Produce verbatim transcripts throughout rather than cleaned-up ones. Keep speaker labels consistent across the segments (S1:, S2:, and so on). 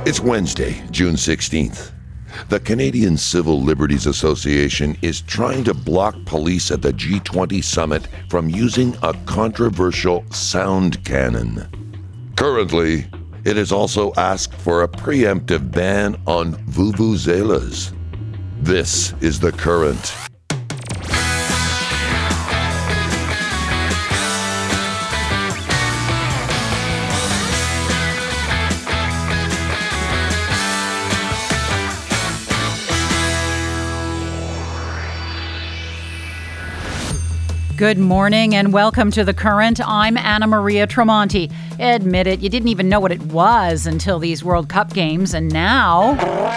S1: It's Wednesday, June sixteenth. The Canadian Civil Liberties Association is trying to block police at the G twenty summit from using a controversial sound cannon. Currently, it has also asked for a preemptive ban on vuvuzelas. This is The Current.
S2: Good morning and welcome to The Current. I'm Anna Maria Tremonti. Admit it, you didn't even know what it was until these World Cup games, and now...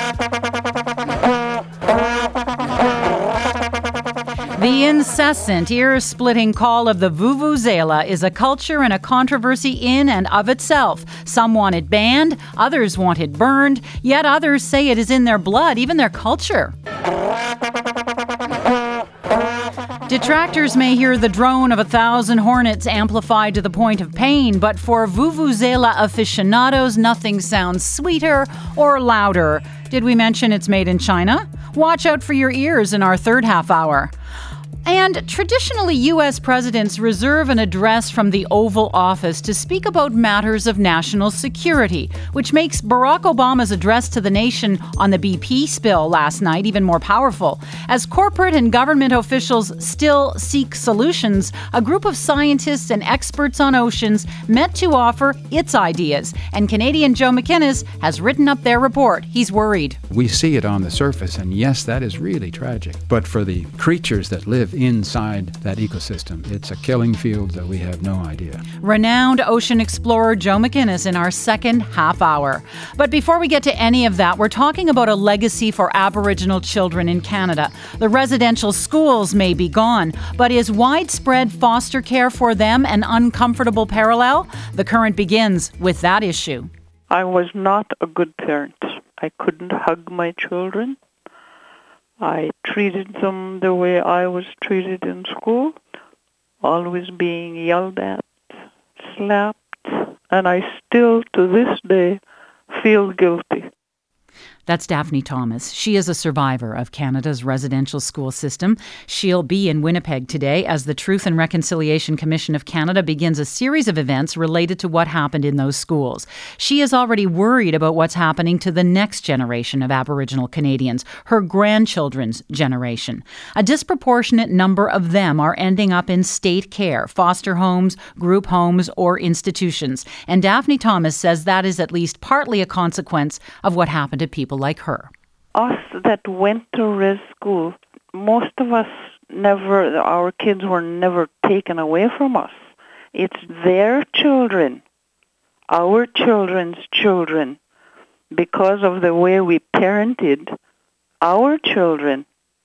S2: The incessant, ear-splitting call of the vuvuzela is a culture and a controversy in and of itself. Some want it banned, others want it burned, yet others say it is in their blood, even their culture. Detractors may hear the drone of a thousand hornets amplified to the point of pain, but for vuvuzela aficionados, nothing sounds sweeter or louder. Did we mention it's made in China? Watch out for your ears in our third half hour. And traditionally, U S presidents reserve an address from the Oval Office to speak about matters of national security, which makes Barack Obama's address to the nation on the B P spill last night even more powerful. As corporate and government officials still seek solutions, a group of scientists and experts on oceans met to offer its ideas. And Canadian Joe McInnes has written up their report. He's worried.
S3: We see it on the surface, and yes, that is really tragic. But for the creatures that live inside that ecosystem, it's a killing field that we have no idea.
S2: Renowned ocean explorer Joe McInnes in our second half hour. But before we get to any of that, we're talking about a legacy for Aboriginal children in Canada. The residential schools may be gone, but is widespread foster care for them an uncomfortable parallel? The Current begins with that issue.
S4: I was not a good parent. I couldn't hug my children. I treated them the way I was treated in school, always being yelled at, slapped, and I still, to this day, feel guilty.
S2: That's Daphne Thomas. She is a survivor of Canada's residential school system. She'll be in Winnipeg today as the Truth and Reconciliation Commission of Canada begins a series of events related to what happened in those schools. She is already worried about what's happening to the next generation of Aboriginal Canadians, her grandchildren's generation. A disproportionate number of them are ending up in state care, foster homes, group homes, or institutions. And Daphne Thomas says that is at least partly a consequence of what happened to people like her.
S4: Us that went to res school, most of us never, our kids were never taken away from us. It's their children, our children's children, because of the way we parented our children.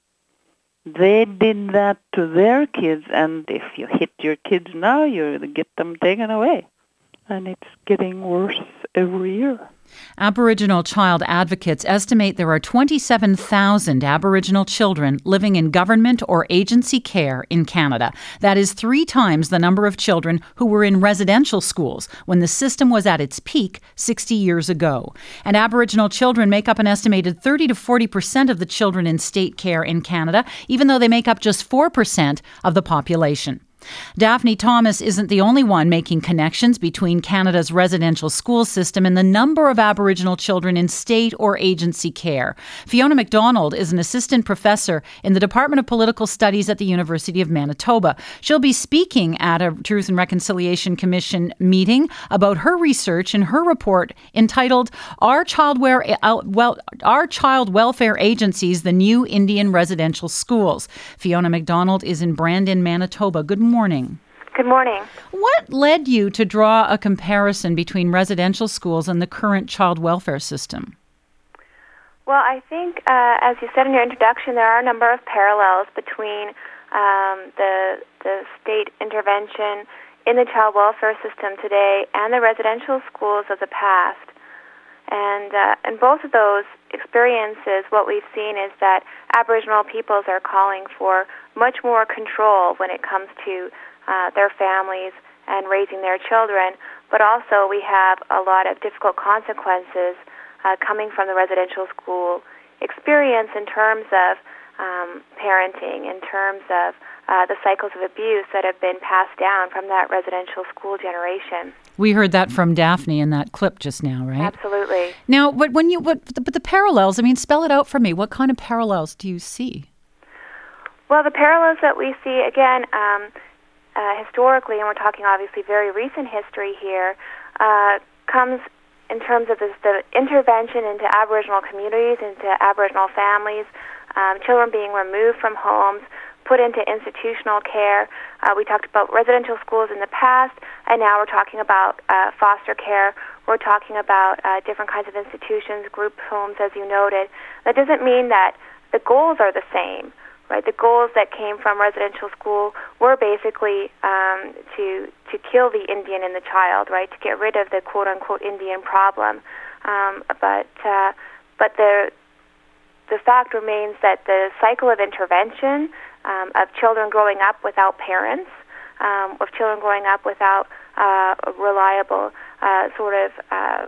S4: They did that to their kids, and if you hit your kids now, you get them taken away. And it's getting worse every year.
S2: Aboriginal child advocates estimate there are twenty-seven thousand Aboriginal children living in government or agency care in Canada. That is three times the number of children who were in residential schools when the system was at its peak sixty years ago. And Aboriginal children make up an estimated thirty to forty percent of the children in state care in Canada, even though they make up just four percent of the population. Daphne Thomas isn't the only one making connections between Canada's residential school system and the number of Aboriginal children in state or agency care. Fiona MacDonald is an assistant professor in the Department of Political Studies at the University of Manitoba. She'll be speaking at a Truth and Reconciliation Commission meeting about her research and her report entitled Are Child, Ware, uh, well, Are Child Welfare Agencies the New Indian Residential Schools? Fiona MacDonald is in Brandon, Manitoba. Good morning. morning.
S5: Good morning.
S2: What led you to draw a comparison between residential schools and the current child welfare system?
S5: Well, I think, uh, as you said in your introduction, there are a number of parallels between um, the the state intervention in the child welfare system today and the residential schools of the past. And uh, in both of those experiences, what we've seen is that Aboriginal peoples are calling for much more control when it comes to uh, their families and raising their children, but also we have a lot of difficult consequences uh, coming from the residential school experience in terms of um, parenting, in terms of uh, the cycles of abuse that have been passed down from that residential school generation.
S2: We heard that from Daphne in that clip just now, right?
S5: Absolutely.
S2: Now, but when you, what, but the parallels, I mean, spell it out for me. What kind of parallels do you see?
S5: Well, the parallels that we see, again, um, uh, historically, and we're talking obviously very recent history here, uh, comes in terms of this, the intervention into Aboriginal communities, into Aboriginal families, um, children being removed from homes, put into institutional care. Uh, we talked about residential schools in the past, and now we're talking about uh, foster care. We're talking about uh, different kinds of institutions, group homes, as you noted. That doesn't mean that the goals are the same, right? The goals that came from residential school were basically um, to to kill the Indian in the child, right? To get rid of the quote-unquote Indian problem. Um, but uh, but the the fact remains that the cycle of intervention, um, of children growing up without parents, um, of children growing up without uh, reliable uh, sort of uh,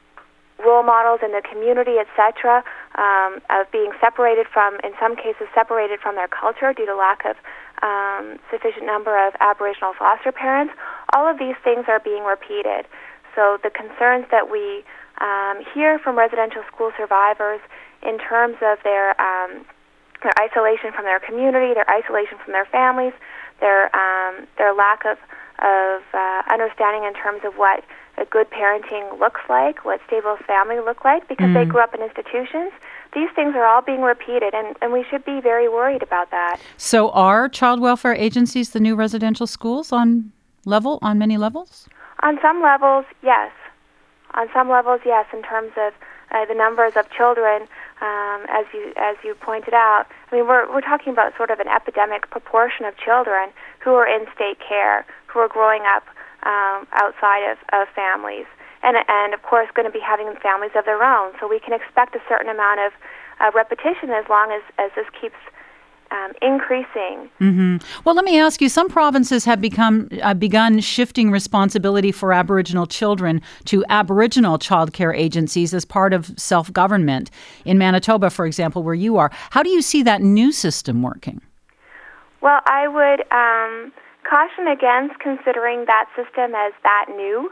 S5: role models in the community, et cetera, um, of being separated from, in some cases, separated from their culture due to lack of um, sufficient number of Aboriginal foster parents. All of these things are being repeated. So the concerns that we um, hear from residential school survivors in terms of their um, their isolation from their community, their isolation from their families, their um, their lack of of uh, understanding in terms of what a good parenting looks like, what stable family look like, because mm. they grew up in institutions. These things are all being repeated, and, and we should be very worried about that.
S2: So are child welfare agencies the new residential schools on level, on many levels?
S5: On some levels, yes. On some levels, yes, in terms of uh, the numbers of children, um, as you as you pointed out. I mean, we're we're talking about sort of an epidemic proportion of children who are in state care, who are growing up um, outside of, of families, and and of course going to be having families of their own. So we can expect a certain amount of uh, repetition as long as, as this keeps Um, increasing.
S2: Mm-hmm. Well, let me ask you, some provinces have become uh, begun shifting responsibility for Aboriginal children to Aboriginal child care agencies as part of self-government. In Manitoba, for example, where you are. How do you see that new system working?
S5: Well, I would um, caution against considering that system as that new.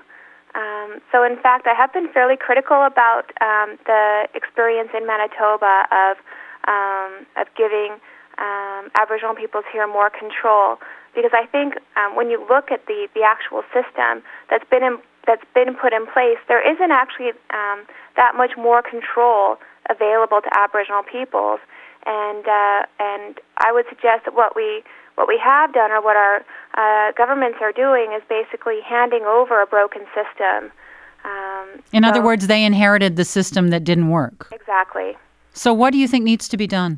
S5: Um, so, in fact, I have been fairly critical about um, the experience in Manitoba of um, of giving Um, Aboriginal peoples here more control, because I think um, when you look at the, the actual system that's been in, that's been put in place, there isn't actually um, that much more control available to Aboriginal peoples, and uh, and I would suggest that what we what we have done, or what our uh, governments are doing, is basically handing over a broken system. Um,
S2: in
S5: so,
S2: other words, they inherited the system that didn't work.
S5: Exactly.
S2: So, what do you think needs to be done?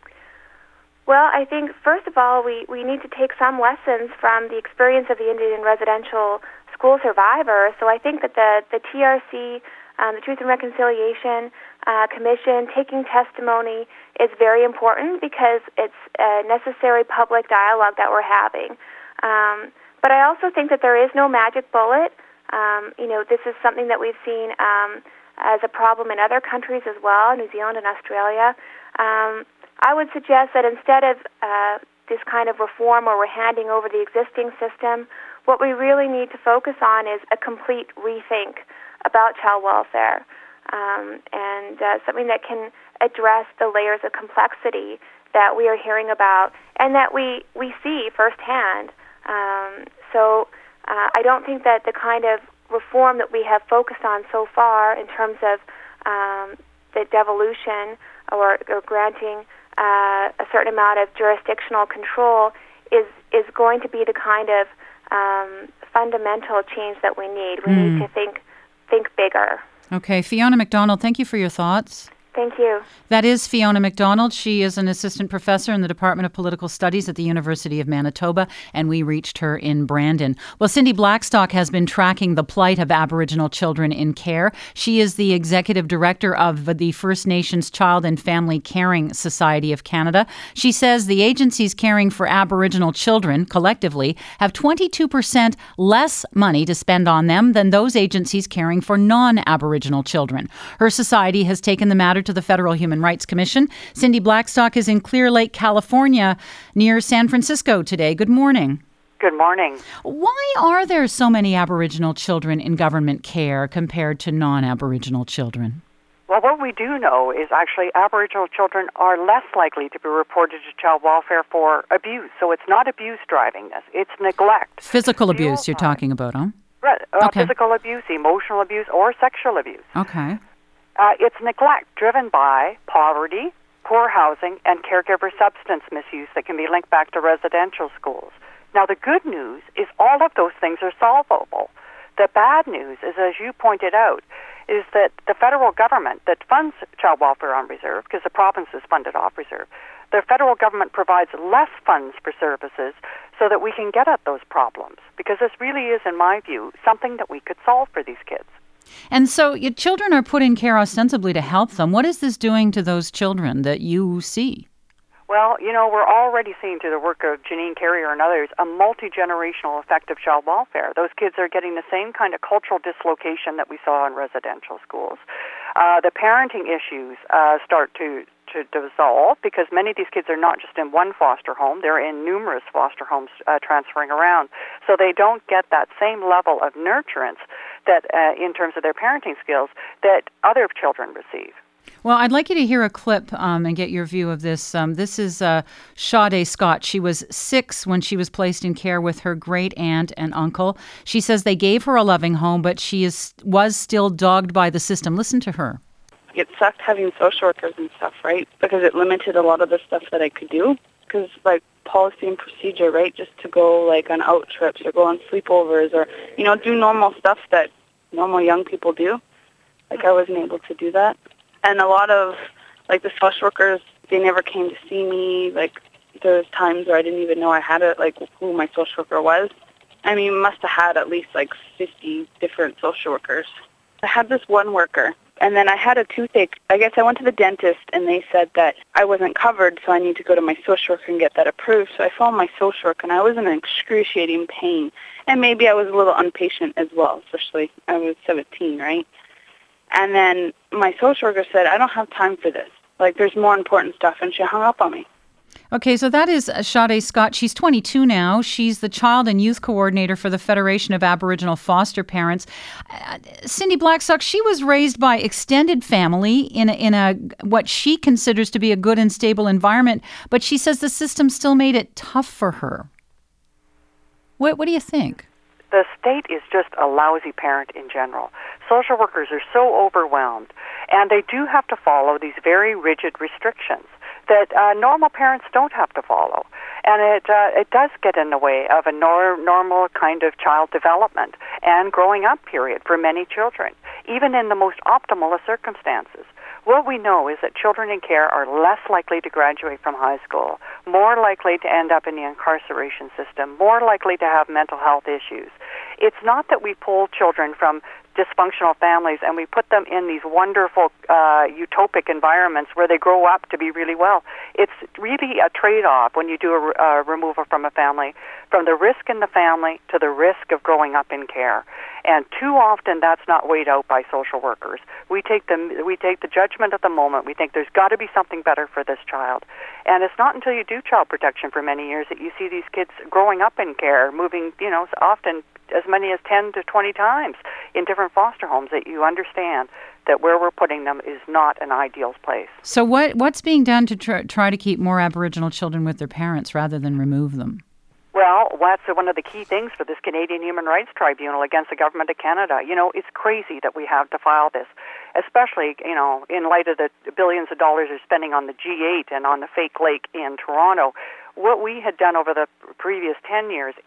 S5: Well, I think, first of all, we, we need to take some lessons from the experience of the Indian residential school survivors. So I think that the, the T R C, um, the Truth and Reconciliation uh, Commission, taking testimony is very important because it's a necessary public dialogue that we're having. Um, but I also think that there is no magic bullet. Um, you know, this is something that we've seen um, as a problem in other countries as well, New Zealand and Australia. Um, I would suggest that instead of uh, this kind of reform where we're handing over the existing system, what we really need to focus on is a complete rethink about child welfare, um, and uh, something that can address the layers of complexity that we are hearing about and that we, we see firsthand. Um, so uh, I don't think that the kind of reform that we have focused on so far in terms of um, the devolution or, or granting Uh, a certain amount of jurisdictional control is is going to be the kind of um, fundamental change that we need. We mm. need to think think bigger.
S2: Okay, Fiona McDonald, thank you for your thoughts.
S5: Thank you.
S2: That is Fiona McDonald. She is an assistant professor in the Department of Political Studies at the University of Manitoba, and we reached her in Brandon. Well, Cindy Blackstock has been tracking the plight of Aboriginal children in care. She is the executive director of the First Nations Child and Family Caring Society of Canada. She says the agencies caring for Aboriginal children, collectively, have twenty-two percent less money to spend on them than those agencies caring for non-Aboriginal children. Her society has taken the matter to the Federal Human Rights Commission. Cindy Blackstock is in Clear Lake, California, near San Francisco today. Good morning.
S6: Good morning.
S2: Why are there so many Aboriginal children in government care compared to non-Aboriginal children?
S6: Well, what we do know is actually Aboriginal children are less likely to be reported to child welfare for abuse. So it's not abuse driving this. It's neglect.
S2: Physical abuse you're talking about, huh?
S6: Right. Uh,
S2: Okay.
S6: Physical abuse, emotional abuse, or sexual abuse.
S2: Okay.
S6: Uh, it's neglect driven by poverty, poor housing, and caregiver substance misuse that can be linked back to residential schools. Now, the good news is all of those things are solvable. The bad news is, as you pointed out, is that the federal government that funds child welfare on reserve, because the province is funded off reserve, the federal government provides less funds for services so that we can get at those problems. Because this really is, in my view, something that we could solve for these kids.
S2: And so your children are put in care ostensibly to help them. What is this doing to those children that you see?
S6: Well, you know, we're already seeing through the work of Janine Carrier and others a multi-generational effect of child welfare. Those kids are getting the same kind of cultural dislocation that we saw in residential schools. Uh, the parenting issues uh, start to, to dissolve because many of these kids are not just in one foster home, they're in numerous foster homes uh, transferring around. So they don't get that same level of nurturance that, uh, in terms of their parenting skills, that other children receive.
S2: Well, I'd like you to hear a clip um, and get your view of this. Um, this is uh, Sade Scott. She was six when she was placed in care with her great aunt and uncle. She says they gave her a loving home, but she is was still dogged by the system. Listen to her.
S7: It sucked having social workers and stuff, right? Because it limited a lot of the stuff that I could do. Because, like, policy and procedure, right? Just to go, like, on out trips or go on sleepovers or, you know, do normal stuff that normal young people do. Like, I wasn't able to do that. And a lot of, like, the social workers, they never came to see me. Like, there was times where I didn't even know I had it, like, who my social worker was. I mean, we must have had at least, like, fifty different social workers. I had this one worker, and then I had a toothache. I guess I went to the dentist, and they said that I wasn't covered, so I need to go to my social worker and get that approved. So I phoned my social worker, and I was in excruciating pain. And maybe I was a little impatient as well, especially I was seventeen, right? And then my social worker said, I don't have time for this. Like, there's more important stuff, and she hung up on me.
S2: Okay, so that is Sade Scott. She's twenty-two now. She's the Child and Youth Coordinator for the Federation of Aboriginal Foster Parents. Uh, Cindy Blackstock, she was raised by extended family in a, in a what she considers to be a good and stable environment, but she says the system still made it tough for her. What, what do you think?
S6: The state is just a lousy parent in general. Social workers are so overwhelmed, and they do have to follow these very rigid restrictions that uh, normal parents don't have to follow. And it uh, it does get in the way of a nor- normal kind of child development and growing up period for many children, even in the most optimal of circumstances. What we know is that children in care are less likely to graduate from high school, more likely to end up in the incarceration system, more likely to have mental health issues. It's not that we pull children from dysfunctional families and we put them in these wonderful uh, utopic environments where they grow up to be really well. It's really a trade-off when you do a, a removal from a family, from the risk in the family to the risk of growing up in care. And too often that's not weighed out by social workers. We take the, we take the judgment at the moment. We think there's got to be something better for this child. And it's not until you do child protection for many years that you see these kids growing up in care, moving, you know, often as many as ten to twenty times in different foster homes, that you understand that where we're putting them is not an ideal place.
S2: So what what's being done to try, try to keep more Aboriginal children with their parents rather than remove them?
S6: Well, that's one of the key things for this Canadian Human Rights Tribunal against the Government of Canada. You know, it's crazy that we have to file this, especially, you know, in light of the billions of dollars they're spending on the G eight and on the fake lake in Toronto. What we had done over the previous ten years is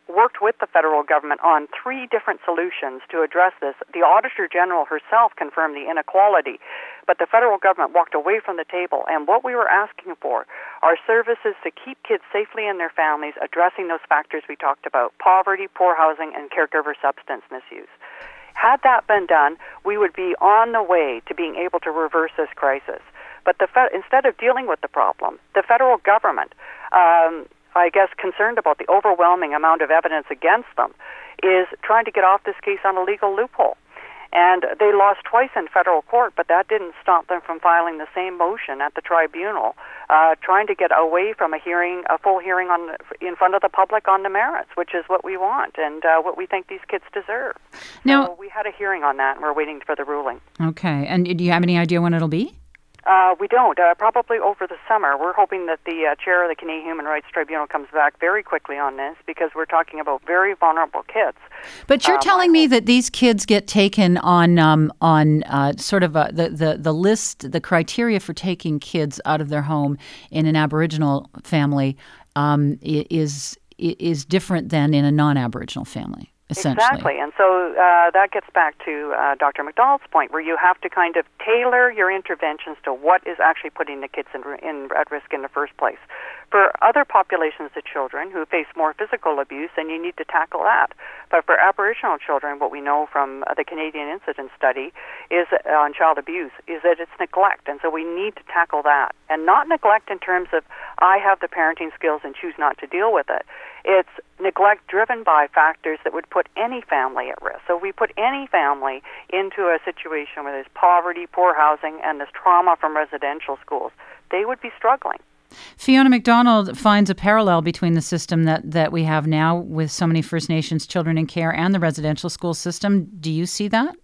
S6: worked with the federal government on three different solutions to address this. The Auditor General herself confirmed the inequality, but the federal government walked away from the table. And what we were asking for are services to keep kids safely in their families, addressing those factors we talked about: poverty, poor housing, and caregiver substance misuse. Had that been done, we would be on the way to being able to reverse this crisis. But the fe- instead of dealing with the problem, the federal government, um, I guess concerned about the overwhelming amount of evidence against them, is trying to get off this case on a legal loophole. And they lost twice in federal court, but that didn't stop them from filing the same motion at the tribunal, uh, trying to get away from a hearing, a full hearing on in front of the public on the merits, which is what we want and uh, what we think these kids deserve.
S2: Now,
S6: so we had a hearing on that, and we're waiting for the ruling.
S2: Okay. And do you have any idea when it'll be?
S6: Uh, we don't. Uh, probably over the summer. We're hoping that the uh, chair of the Canadian Human Rights Tribunal comes back very quickly on this, because we're talking about very vulnerable kids.
S2: But you're
S6: um,
S2: telling me that these kids get taken on um, on uh, sort of a, the, the, the list, the criteria for taking kids out of their home in an Aboriginal family um, is is different than in a non-Aboriginal family. Essentially.
S6: Exactly. And so uh, that gets back to uh, Doctor McDonald's point, where you have to kind of tailor your interventions to what is actually putting the kids in, in, at risk in the first place. For other populations of children who face more physical abuse, then you need to tackle that. But for Aboriginal children, what we know from uh, the Canadian Incidence Study is uh, on child abuse is that it's neglect. And so we need to tackle that. And not neglect in terms of, I have the parenting skills and choose not to deal with it. It's neglect driven by factors that would put any family at risk. So we put any family into a situation where there's poverty, poor housing, and this trauma from residential schools. They would be struggling.
S2: Fiona McDonald finds a parallel between the system that, that we have now with so many First Nations children in care and the residential school system. Do you see that?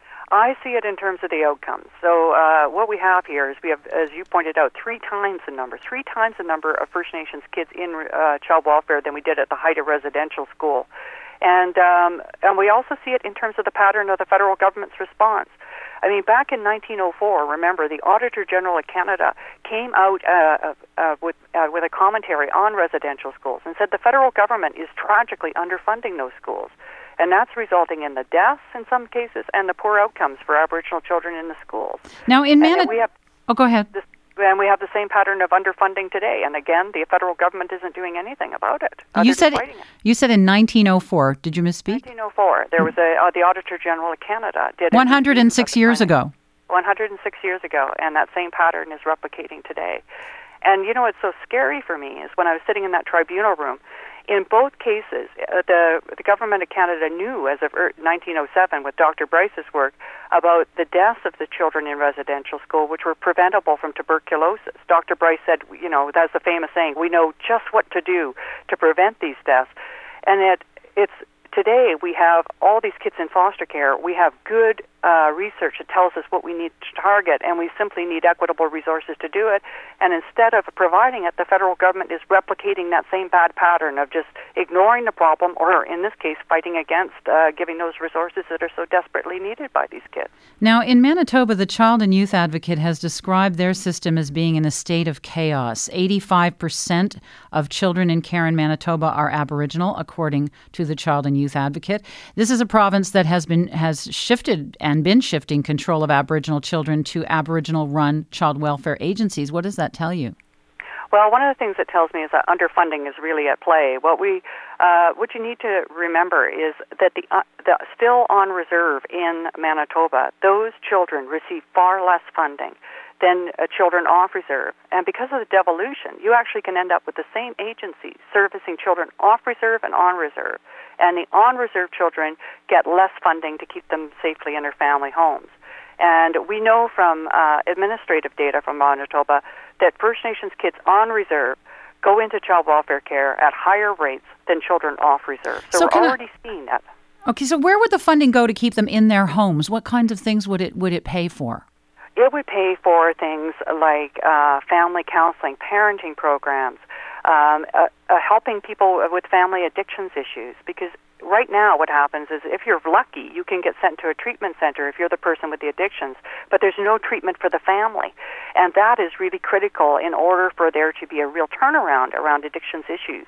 S6: I see it in terms of the outcomes. So uh, what we have here is we have, as you pointed out, three times the number, three times the number of First Nations kids in uh, child welfare than we did at the height of residential school. And um, and we also see it in terms of the pattern of the federal government's response. I mean, back in nineteen oh four, remember, the Auditor General of Canada came out uh, uh, with uh, with a commentary on residential schools and said the federal government is tragically underfunding those schools. And that's resulting in the deaths in some cases and the poor outcomes for Aboriginal children in the schools.
S2: Now, in Manitoba...
S6: we have
S2: Oh, go ahead.
S6: This, and we have the same pattern of underfunding today. And again, the federal government isn't doing anything about it.
S2: You said it,
S6: it.
S2: you said in nineteen oh four. Did you misspeak?
S6: nineteen oh four. There was a uh, the Auditor General of Canada did
S2: one hundred six years ago.
S6: one hundred six years ago, and that same pattern is replicating today. And you know what's so scary for me is when I was sitting in that tribunal room. In both cases, uh, the the government of Canada knew as of nineteen oh seven with Doctor Bryce's work about the deaths of the children in residential school, which were preventable from tuberculosis. Doctor Bryce said, you know, that's the famous saying, we know just what to do to prevent these deaths. And it, it's today we have all these kids in foster care. We have good uh, research that tells us what we need to target, and we simply need equitable resources to do it. And instead of providing it, the federal government is replicating that same bad pattern of just ignoring the problem, or in this case, fighting against uh, giving those resources that are so desperately needed by these kids.
S2: Now, in Manitoba, the Child and Youth Advocate has described their system as being in a state of chaos. eighty-five percent of children in care in Manitoba are Aboriginal, according to the Child and Youth Advocate. This is a province that has been has shifted and been shifting control of Aboriginal children to Aboriginal-run child welfare agencies. What does that tell you?
S6: Well, one of the things it tells me is that underfunding is really at play. What we, uh, what you need to remember is that the, uh, the still on reserve in Manitoba, those children receive far less funding than uh, children off reserve. And because of the devolution, you actually can end up with the same agency servicing children off reserve and on reserve. And the on-reserve children get less funding to keep them safely in their family homes. And we know from uh, administrative data from Manitoba that First Nations kids on reserve go into child welfare care at higher rates than children off reserve. So,
S2: so
S6: we're already
S2: I,
S6: seeing that.
S2: Okay, so where would the funding go to keep them in their homes? What kinds of things would it would it pay for?
S6: It would pay for things like uh, family counseling, parenting programs, um, uh, uh, helping people with family addictions issues. Because right now what happens is if you're lucky, you can get sent to a treatment center if you're the person with the addictions, but there's no treatment for the family. And that is really critical in order for there to be a real turnaround around addictions issues.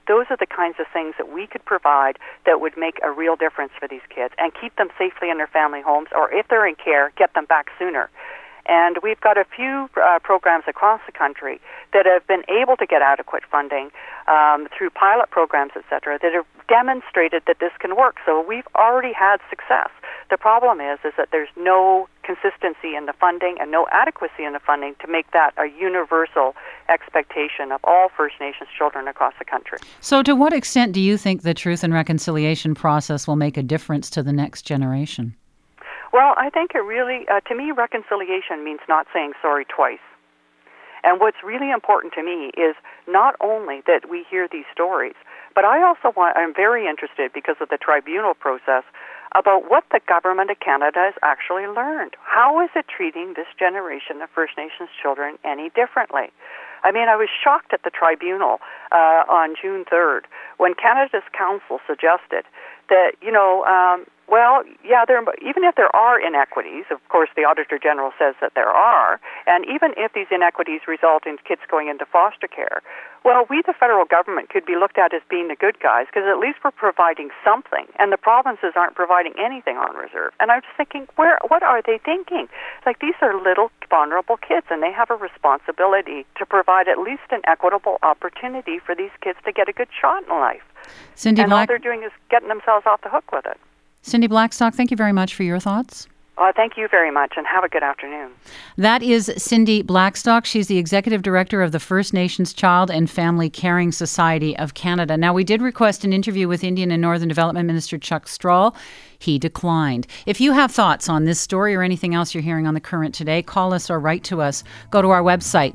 S6: those are the kinds of things that we could provide that would make a real difference for these kids and keep them safely in their family homes, or if they're in care, get them back sooner. And we've got a few uh, programs across the country that have been able to get adequate funding um, through pilot programs, et cetera, that have demonstrated that this can work. So we've already had success. The problem is, is that there's no consistency in the funding and no adequacy in the funding to make that a universal expectation of all First Nations children across the country.
S2: So to what extent do you think the Truth and Reconciliation process will make a difference to the next generation?
S6: Well, I think it really, uh, to me, reconciliation means not saying sorry twice. And what's really important to me is not only that we hear these stories, but I also want, I'm very interested, because of the tribunal process, about what the government of Canada has actually learned. How is it treating this generation of First Nations children any differently? I mean, I was shocked at the tribunal uh, on June third when Canada's council suggested that, you know, um, well, yeah, there, even if there are inequities, of course the Auditor General says that there are, and even if these inequities result in kids going into foster care, well, we, the federal government, could be looked at as being the good guys, because at least we're providing something, and the provinces aren't providing anything on reserve. And I'm just thinking, where, what are they thinking? Like, these are little vulnerable kids, and they have a responsibility to provide at least an equitable opportunity for these kids to get a good shot in life.
S2: Cindy
S6: and
S2: Black-
S6: all they're doing is getting themselves off the hook with it.
S2: Cindy Blackstock, thank you very much for your thoughts.
S6: Uh, thank you very much, and have a good afternoon.
S2: That is Cindy Blackstock. She's the Executive Director of the First Nations Child and Family Caring Society of Canada. Now, we did request an interview with Indian and Northern Development Minister Chuck Strahl. He declined. If you have thoughts on this story or anything else you're hearing on The Current today, call us or write to us. Go to our website,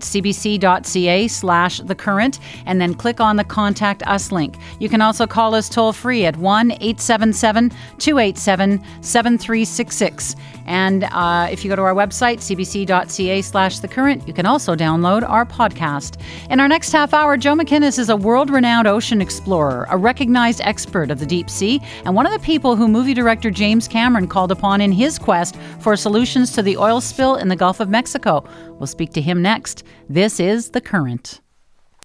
S2: cbc.ca slash The Current, and then click on the Contact Us link. You can also call us toll-free at one eight seven seven, two eight seven, seven three six six. And uh, if you go to our website, cbc.ca slash The Current, you can also download our podcast. In our next half hour, Joe McInnes is a world-renowned ocean explorer, a recognized expert of the deep sea, and one of the people who movie director James Cameron called upon in his quest for solutions to the oil spill in the Gulf of Mexico. We'll speak to him next. This is The Current.